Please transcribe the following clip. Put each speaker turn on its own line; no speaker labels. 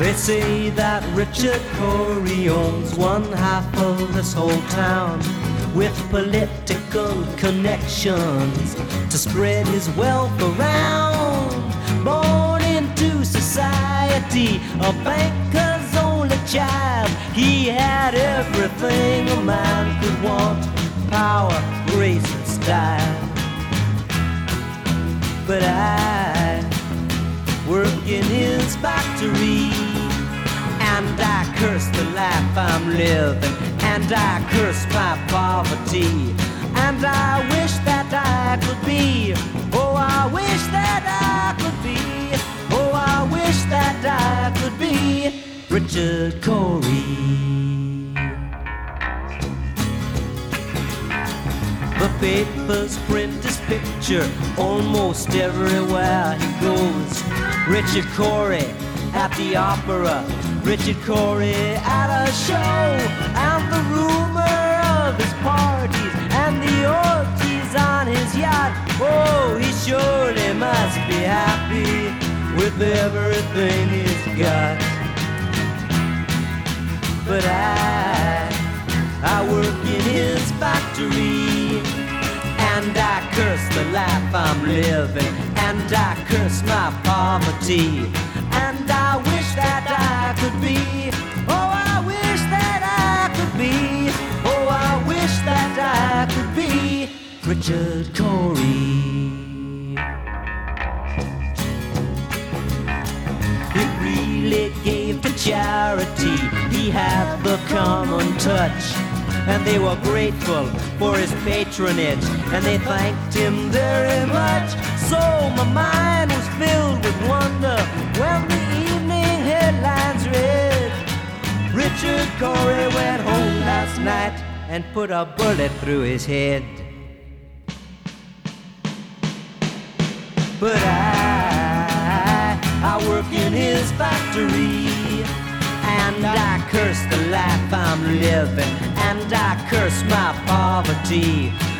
They say that Richard Corey owns one half of this whole town, with political connections to spread his wealth around. Born into society, a banker's only child, he had everything a man could want: power, grace, and style. But I work in his factory, and I curse the life I'm living, and I curse my poverty, and I wish that I could be, oh, I wish that I could be, oh, I wish that I could be Richard Corey. The papers print his picture almost everywhere he goes. Richard Corey at the opera, Richard Corey at a show, and the rumor of his parties and the orgies on his yacht. Oh, he surely must be happy with everything he's got. But I work in his factory, and I curse the life I'm living, and I curse my poverty, and I wish that I could be, oh, I wish that I could be, oh, I wish that I could be Richard Corey. He really gave to charity, he had the common touch, and they were grateful for his patronage, and they thanked him very much. So my mind was filled with wonder when the evening headlines read, Richard Corey went home last night and put a bullet through his head. But I work in his factory, and I curse the life I'm living, and I curse my poverty,